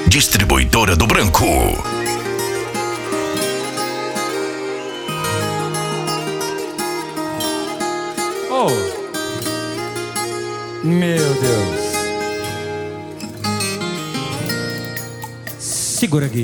Distribuidora do Branco. Oh, meu Deus. Segura aqui.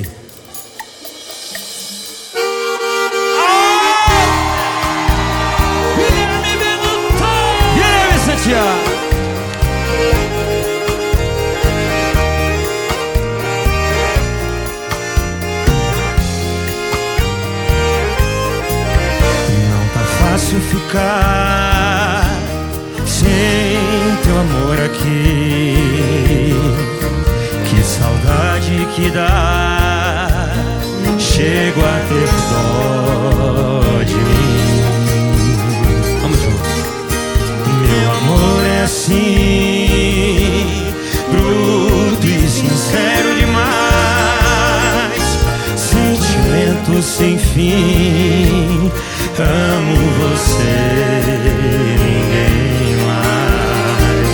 Não tá fácil ficar sem teu amor aqui. Que saudade que dá. Chego a ter dó de mim. Vamos juntos. Meu amor é assim, bruto e sincero demais. Sentimento sem fim. Amo você, ninguém mais.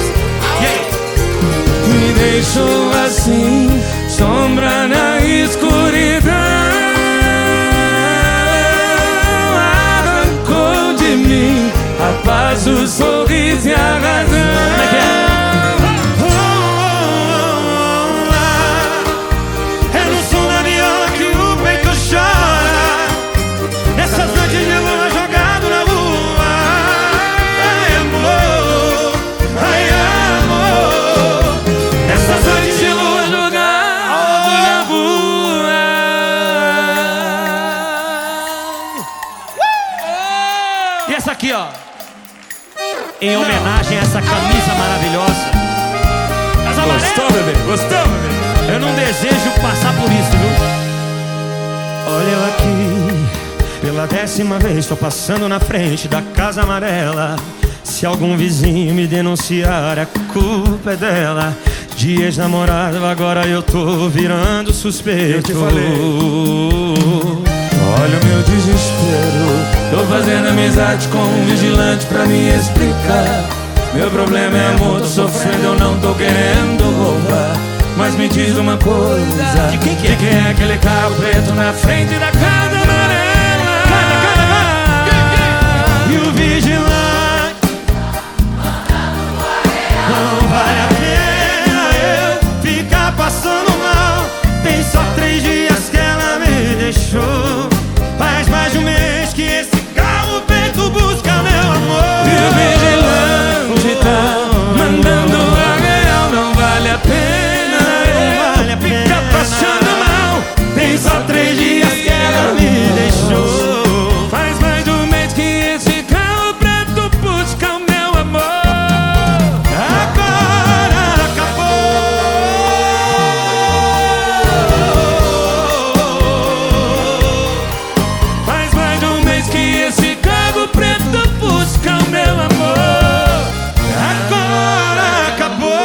Me deixou assim, sombra na escuridão. Arrancou de mim a paz, o sorriso e a razão. É no som da viola que o peito chora. Essas noites de lua jogado na rua. Ai, amor, ai, amor. Essas noites de lua jogado na rua. E essa aqui, ó, em homenagem a essa camisa maravilhosa. Gostou, bebê? Gostou, bebê? Eu não desejo passar por isso, viu? Olha eu aqui, pela 10ª vez tô passando na frente da casa amarela. Se algum vizinho me denunciar, a culpa é dela. De ex-namorado, agora eu tô virando suspeito. Eu te falei. Olha o meu desespero. Tô fazendo amizade com um vigilante pra me explicar. Meu problema é amor, tô sofrendo, eu não tô querendo roubar. Mas me diz uma coisa, de quem é aquele carro preto na frente da casa amarela? E o vigilante, não vale a pena eu ficar passando mal. Tem só 3 dias que ela me deixou. Faz mais de um mês que esse carro preto busca meu amor. E o vigilante tá mandando a real. Não vale a pena, não vale a pena ficar passando mal. Tem só 3 dias que ela me deixou. Faz mais de um mês que esse carro preto busca o meu amor. Agora acabou. Faz mais de um mês que esse carro preto busca o meu amor. Agora acabou.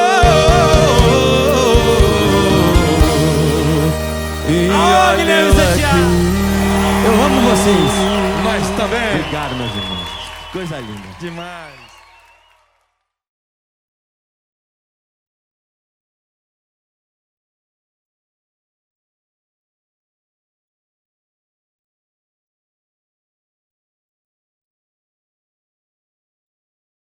E olha eu aqui. Eu amo vocês. Nós também. Obrigado, meus irmãos. Coisa linda. Demais.